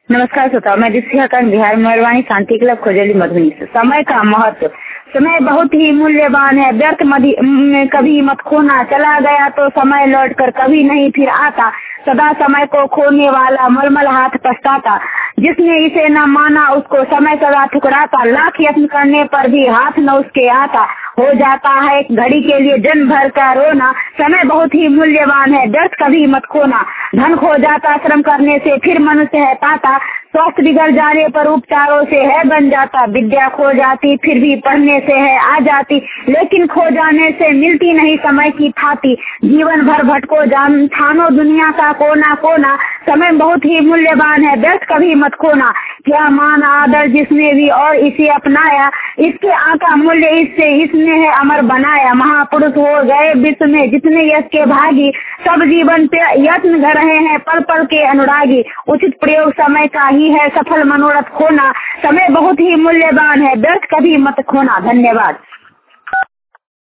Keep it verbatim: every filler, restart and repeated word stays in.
नमस्कार श्रोता, मैं दीप्ति हकन, बिहार मेहरबानी शांति क्लब खोजली मधुबनी से। समय का महत्व, समय बहुत ही मूल्यवान है, व्यर्थ में कभी मत खोना। चला गया तो समय लौट कर कभी नहीं फिर आता, सदा समय को खोने वाला मलमल हाथ पछताता। जिसने इसे न माना उसको समय सदा ठुकराता, लाख यत्न करने पर भी हाथ न उसके आता। हो जाता है एक घड़ी के लिए जन्म भर का रोना, समय बहुत ही मूल्यवान है, व्यर्थ कभी मत खोना। धन खो जाता श्रम करने से फिर मनुष्य है पाता, स्वास्थ्य बिगड़ जाने पर उपचारों से है बन जाता। विद्या खो जाती फिर भी पढ़ने से है आ जाती, लेकिन खो जाने से मिलती नहीं समय की थाती। जीवन भर भटको जान ठानो दुनिया का कोना कोना, समय बहुत ही मूल्यवान है, व्यर्थ कभी मत खोना। क्या मान आदर जिसने भी और इसे अपनाया, इसके आका मूल्य इससे इसने है अमर बनाया। महापुरुष हो गए विश्व में जितने यश के भागी, सब जीवन पे यत्न कर रहे हैं पल पल के अनुरागी। उचित प्रयोग समय का ही है, सफल मनोरथ खोना। समय बहुत ही मूल्यवान है, व्यर्थ कभी मत खोना। धन्यवाद।